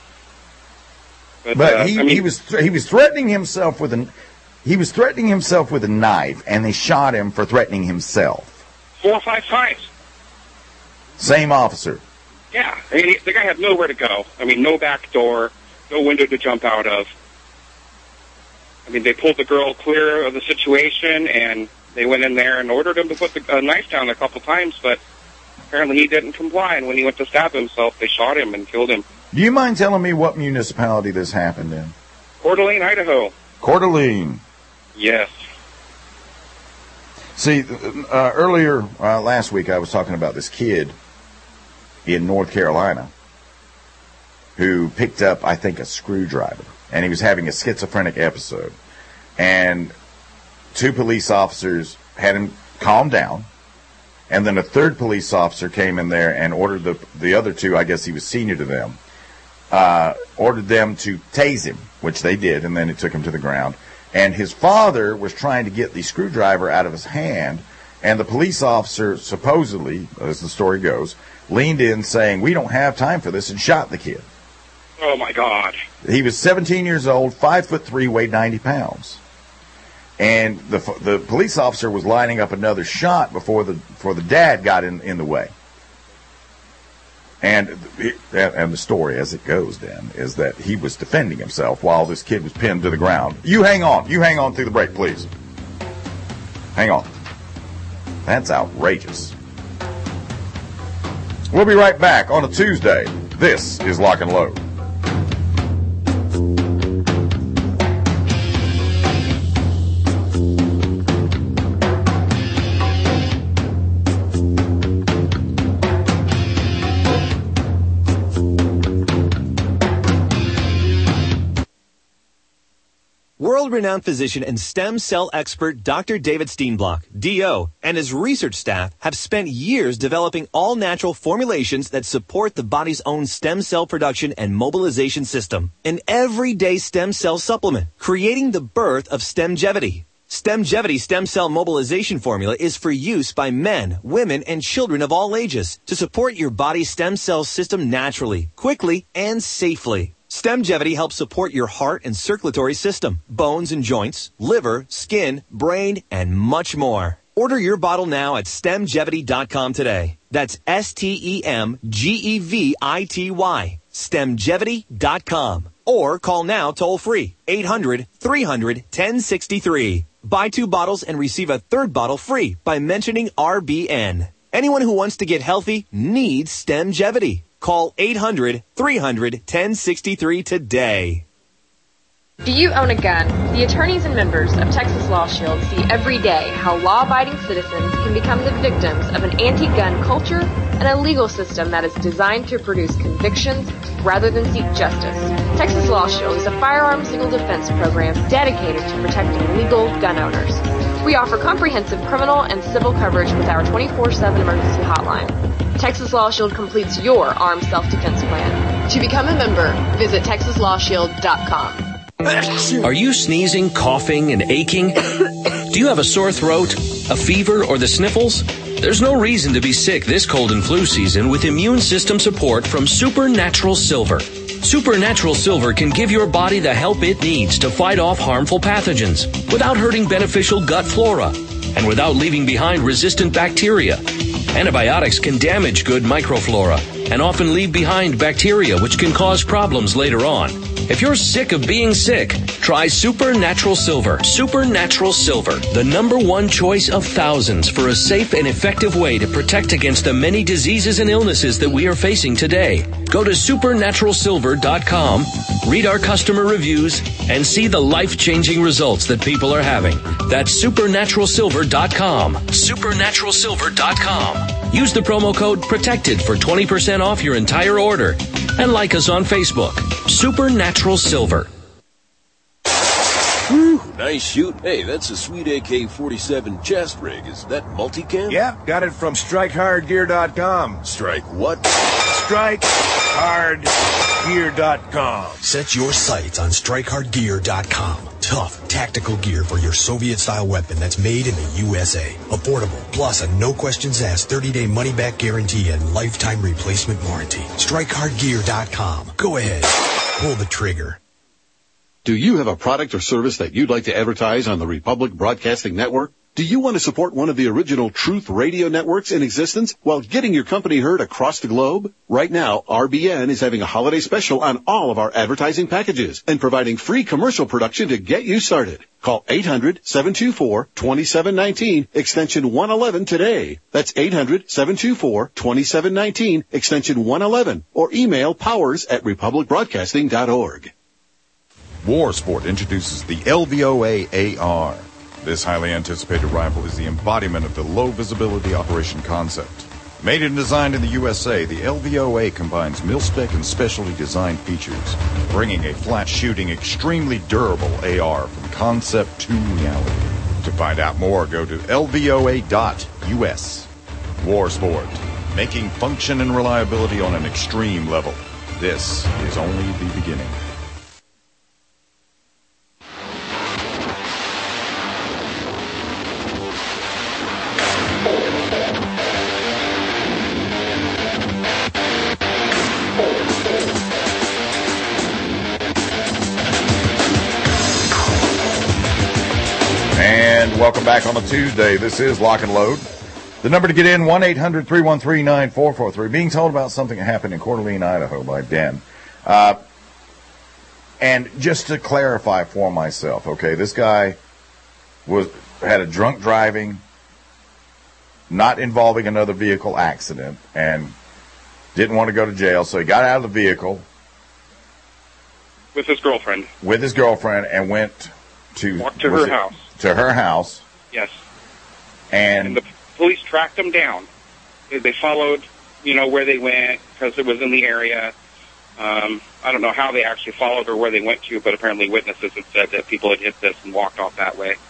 But he was threatening himself with a knife, and they shot him for threatening himself. 4 or 5 times. Same officer. Yeah, I mean, the guy had nowhere to go. I mean, no back door, no window to jump out of. I mean, they pulled the girl clear of the situation, and they went in there and ordered him to put the knife down a couple times, but apparently he didn't comply, and when he went to stab himself, they shot him and killed him. Do you mind telling me what municipality this happened in? Coeur d'Alene, Idaho. Coeur d'Alene. Yes. See, earlier last week I was talking about this kid in North Carolina who picked up, I think, a screwdriver, and he was having a schizophrenic episode. And 2 police officers had him calm down, and then a 3rd police officer came in there and ordered the other 2, I guess he was senior to them, ordered them to tase him, which they did, and then it took him to the ground. And his father was trying to get the screwdriver out of his hand, and the police officer supposedly, as the story goes, leaned in saying, "We don't have time for this," and shot the kid. Oh, my God. He was 17 years old, 5'3", weighed 90 pounds. And the police officer was lining up another shot before the dad got in the way. And the story, as it goes, then, is that he was defending himself while this kid was pinned to the ground. You hang on through the break, please. Hang on. That's outrageous. We'll be right back on a Tuesday. This is Lock and Load. World-renowned physician and stem cell expert Dr. David Steenblock, D.O., and his research staff have spent years developing all-natural formulations that support the body's own stem cell production and mobilization system. An everyday stem cell supplement, creating the birth of Stemgevity. Stemgevity stem cell mobilization formula is for use by men, women, and children of all ages to support your body's stem cell system naturally, quickly, and safely. Stemgevity helps support your heart and circulatory system, bones and joints, liver, skin, brain, and much more. Order your bottle now at stemgevity.com today. That's STEMGEVITY, stemgevity.com. Or call now toll free, 800-300-1063. Buy 2 bottles and receive a 3rd bottle free by mentioning RBN. Anyone who wants to get healthy needs Stemgevity. Call 800-300-1063 today. Do you own a gun? The attorneys and members of Texas Law Shield see every day how law-abiding citizens can become the victims of an anti-gun culture and a legal system that is designed to produce convictions rather than seek justice. Texas Law Shield is a firearms legal defense program dedicated to protecting legal gun owners. We offer comprehensive criminal and civil coverage with our 24/7 emergency hotline. Texas Law Shield completes your armed self-defense plan. To become a member, visit TexasLawShield.com. Are you sneezing, coughing, and aching? Do you have a sore throat, a fever, or the sniffles? There's no reason to be sick this cold and flu season with immune system support from Supernatural Silver. Supernatural Silver can give your body the help it needs to fight off harmful pathogens without hurting beneficial gut flora and without leaving behind resistant bacteria. Antibiotics can damage good microflora and often leave behind bacteria which can cause problems later on. If you're sick of being sick, try Supernatural Silver. Supernatural Silver, the #1 choice of thousands for a safe and effective way to protect against the many diseases and illnesses that we are facing today. Go to supernaturalsilver.com, read our customer reviews, and see the life-changing results that people are having. That's supernaturalsilver.com. Supernaturalsilver.com. Use the promo code PROTECTED for 20% off your entire order. And like us on Facebook. Supernatural Silver. Whew, nice shoot. Hey, that's a sweet AK-47 chest rig. Is that multicam? Yeah, got it from StrikeHardGear.com. Strike what? StrikeHardGear.com. Set your sights on StrikeHardGear.com. Tough, tactical gear for your Soviet-style weapon that's made in the USA. Affordable, plus a no-questions-asked 30-day money-back guarantee and lifetime replacement warranty. StrikeHardGear.com. Go ahead. Pull the trigger. Do you have a product or service that you'd like to advertise on the Republic Broadcasting Network? Do you want to support one of the original Truth Radio networks in existence while getting your company heard across the globe? Right now, RBN is having a holiday special on all of our advertising packages and providing free commercial production to get you started. Call 800-724-2719, extension 111 today. That's 800-724-2719, extension 111, or email powers@republicbroadcasting.org. Warsport introduces the LVOA AR. This highly anticipated rifle is the embodiment of the low-visibility operation concept. Made and designed in the USA, the LVOA combines mil-spec and specialty design features, bringing a flat-shooting, extremely durable AR from concept to reality. To find out more, go to lvoa.us. Warsport, making function and reliability on an extreme level. This is only the beginning. And welcome back on a Tuesday. This is Lock and Load. The number to get in, 1-800-313-9443. Being told about something that happened in Coeur d'Alene, Idaho by Den. And just to clarify for myself, okay, this guy had a drunk driving, not involving another vehicle accident, and didn't want to go to jail, so he got out of the vehicle. With his girlfriend. And went to her house. To her house. Yes. And the police tracked him down. They followed, where they went because it was in the area. I don't know how they actually followed or where they went to, but apparently witnesses had said that people had hit this and walked off that way.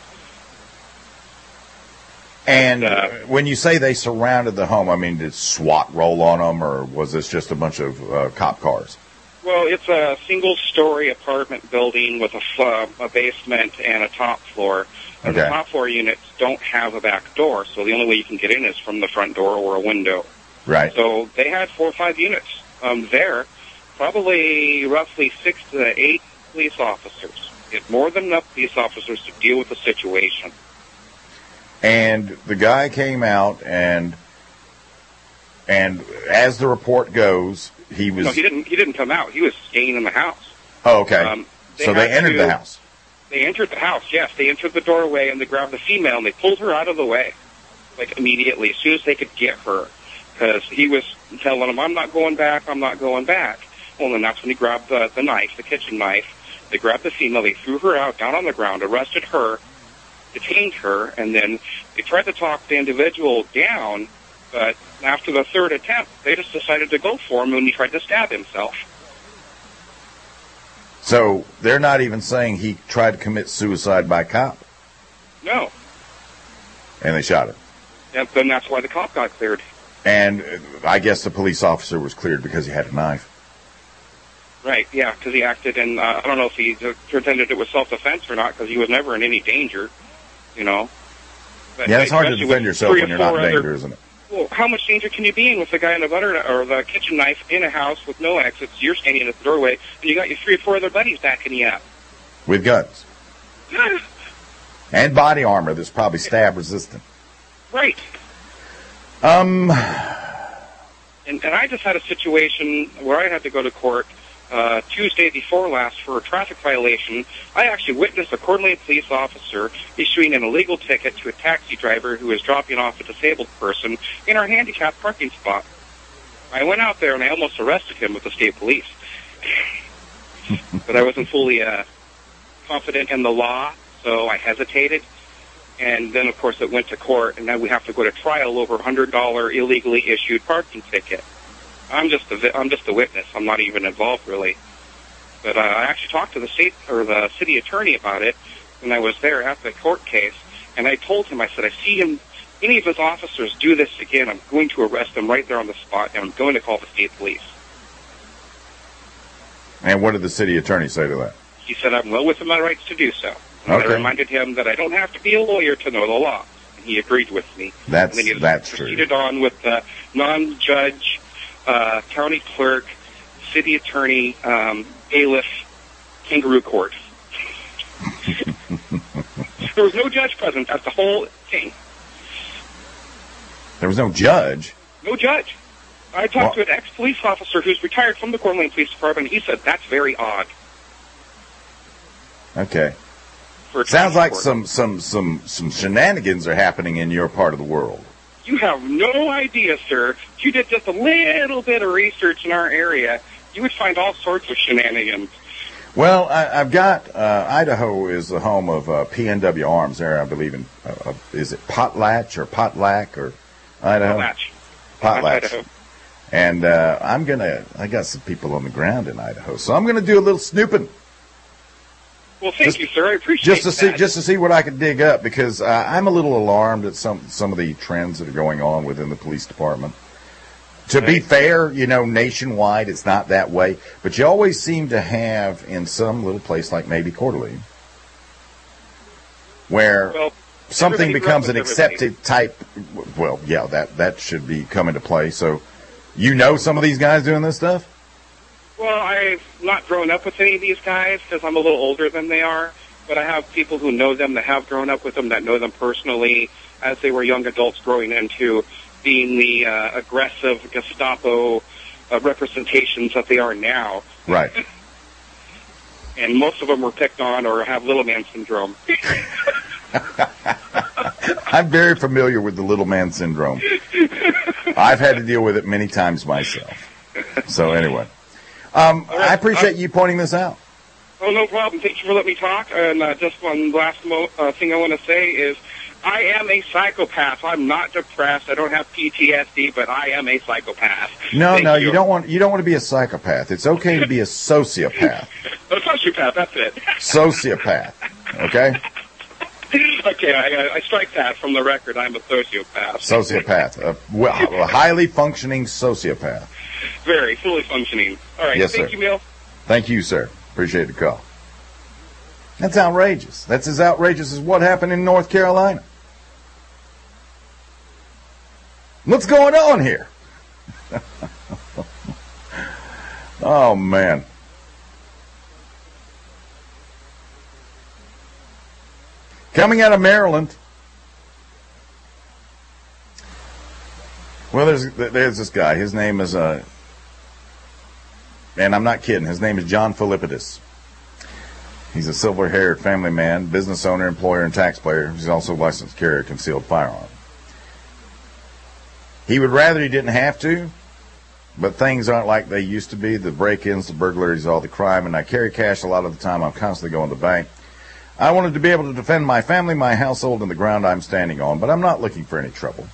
And when you say they surrounded the home, I mean, did SWAT roll on them, or was this just a bunch of cop cars? Well, it's a single-story apartment building with a basement and a top floor. And the top floor units don't have a back door, so the only way you can get in is from the front door or a window. Right. So they had 4 or 5 units there, probably roughly 6 to 8 police officers. It's more than enough police officers to deal with the situation. And the guy came out, and as the report goes, he was... No, he didn't come out. He was staying in the house. Oh, okay. So they entered the house. They entered the house, yes. They entered the doorway, and they grabbed the female, and they pulled her out of the way, like, immediately, as soon as they could get her. because he was telling him, I'm not going back. Well, then that's when he grabbed the knife, the kitchen knife. They grabbed the female, they threw her out, down on the ground, arrested her, detained her, and then they tried to talk the individual down, but after the third attempt, they just decided to go for him when he tried to stab himself. So they're not even saying he tried to commit suicide by cop? No. And they shot him? And then that's why the cop got cleared. And I guess the police officer was cleared because he had a knife. Right, yeah, because he acted in, I don't know if he pretended it was self-defense or not, because he was never in any danger, you know. But yeah, it's hard to defend yourself when you're not in danger, isn't it? Well, how much danger can you be in with the guy in the butter or the kitchen knife in a house with no exits? You're standing at the doorway, and you got your 3 or 4 other buddies backing you up. With guns. And body armor that's probably stab resistant. Right. And I just had a situation where I had to go to court Tuesday before last for a traffic violation. I actually witnessed a Coeur d'Alene police officer issuing an illegal ticket to a taxi driver who was dropping off a disabled person in our handicapped parking spot. I went out there and I almost arrested him with the state police. But I wasn't fully confident in the law, so I hesitated. And then, of course, it went to court, and now we have to go to trial over a $100 illegally issued parking ticket. I'm just a witness. I'm not even involved, really. But I actually talked to the state or the city attorney about it when I was there at the court case, and I told him, I said, I see him, any of his officers do this again, I'm going to arrest them right there on the spot, and I'm going to call the state police. And what did the city attorney say to that? He said, I'm well within my rights to do so. And I reminded him that I don't have to be a lawyer to know the law, and he agreed with me. That's true. And then he proceeded on with the non-judge, county clerk, city attorney, bailiff, kangaroo court. There was no judge present at the whole thing. There was no judge? No judge. I talked to an ex-police officer who's retired from the Coeur d'Alene Police Department, and he said, that's very odd. Okay. Sounds like some shenanigans are happening in your part of the world. You have no idea, sir. If you did just a little bit of research in our area, you would find all sorts of shenanigans. Well, I've got Idaho is the home of PNW Arms there, I believe in, is it Potlatch or Idaho? Potlatch. Idaho. And I got some people on the ground in Idaho, so I'm going to do a little snooping. Well, thank you, sir. I appreciate that. Just to see what I can dig up, because I'm a little alarmed at some of the trends that are going on within the police department. To be fair, nationwide it's not that way, but you always seem to have in some little place like maybe Coeur d'Alene, where something becomes an accepted type. Well, yeah, that should be come into play. So, some of these guys doing this stuff. Well, I've not grown up with any of these guys because I'm a little older than they are, but I have people who know them that have grown up with them, that know them personally as they were young adults growing into being the aggressive Gestapo representations that they are now. Right. And most of them were picked on or have little man syndrome. I'm very familiar with the little man syndrome. I've had to deal with it many times myself. So anyway. I appreciate you pointing this out. Oh, no problem. Thank you for letting me talk. And just one last thing I want to say is I am a psychopath. I'm not depressed. I don't have PTSD, but I am a psychopath. No, you don't want to be a psychopath. It's okay to be a sociopath. A sociopath, that's it. Sociopath, okay? Okay, I strike that from the record. I'm a sociopath. Sociopath. A highly functioning sociopath. Very, fully functioning. All right, yes, thank you, Bill. Thank you, sir. Appreciate the call. That's outrageous. That's as outrageous as what happened in North Carolina. What's going on here? Oh, man. Coming out of Maryland. Well, there's this guy. His name is, and I'm not kidding, his name is John Philippidis. He's a silver-haired family man, business owner, employer, and taxpayer. He's also a licensed carrier of concealed firearm. He would rather he didn't have to, but things aren't like they used to be. The break-ins, the burglaries, all the crime, and I carry cash a lot of the time. I'm constantly going to the bank. I wanted to be able to defend my family, my household, and the ground I'm standing on, but I'm not looking for any trouble.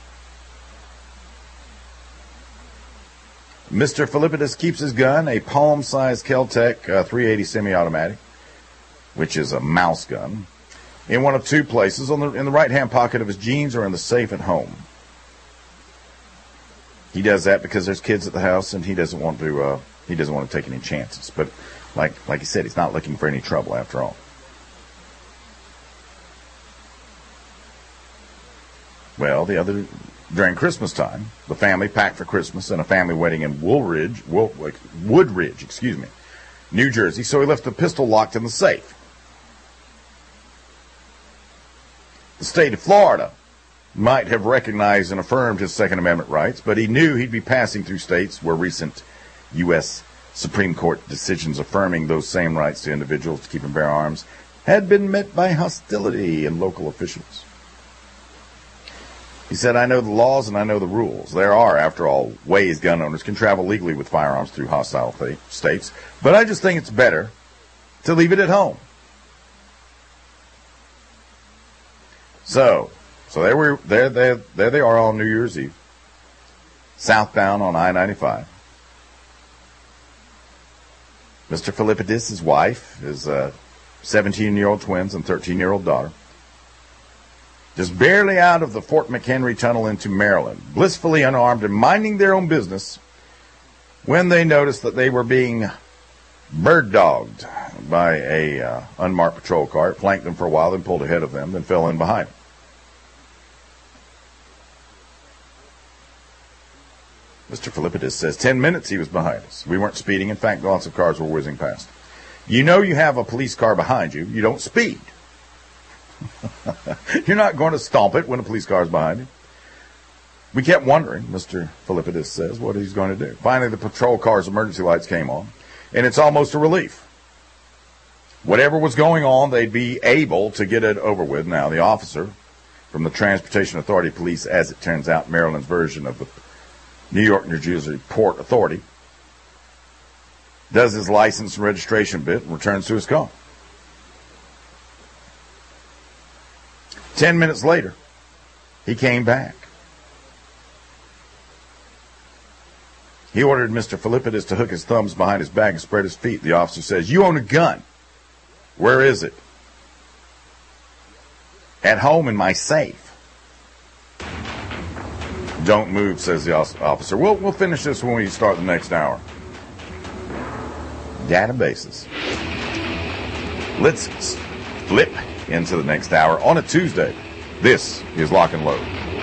Mr. Philippidis keeps his gun, a palm-sized Kel-Tec 380 semi-automatic, which is a mouse gun, in one of two places, in the right-hand pocket of his jeans or in the safe at home. He does that because there's kids at the house, and he doesn't want to take any chances. But like he said, he's not looking for any trouble after all. Well, during Christmas time, the family packed for Christmas and a family wedding in Woodridge, New Jersey, so he left the pistol locked in the safe. The state of Florida might have recognized and affirmed his Second Amendment rights, but he knew he'd be passing through states where recent U.S. Supreme Court decisions affirming those same rights to individuals to keep and bear arms had been met by hostility in local officials. He said, I know the laws and I know the rules. There are, after all, ways gun owners can travel legally with firearms through hostile states, but I just think it's better to leave it at home. So there they are on New Year's Eve, southbound on I-95. Mr. Philippidis, his wife, his 17-year-old twins and 13-year-old daughter, just barely out of the Fort McHenry tunnel into Maryland, blissfully unarmed and minding their own business, when they noticed that they were being bird-dogged by a unmarked patrol car. It flanked them for a while, then pulled ahead of them, then fell in behind them. Mr. Philippidis says 10 minutes he was behind us. We weren't speeding. In fact, lots of cars were whizzing past. You know you have a police car behind you. You don't speed. You're not going to stomp it when a police car is behind you. We kept wondering, Mr. Philippidis says, what he's going to do. Finally, the patrol car's emergency lights came on, and it's almost a relief. Whatever was going on, they'd be able to get it over with. Now, the officer from the Transportation Authority Police, as it turns out, Maryland's version of the New York, New Jersey Port Authority, does his license and registration bit and returns to his car. 10 minutes later, he came back. He ordered Mr. Philippidis to hook his thumbs behind his back and spread his feet. The officer says, you own a gun. Where is it? At home in my safe. Don't move, says the officer. We'll finish this when we start the next hour. Databases. Let's flip into the next hour on a Tuesday. This is Lock and Load.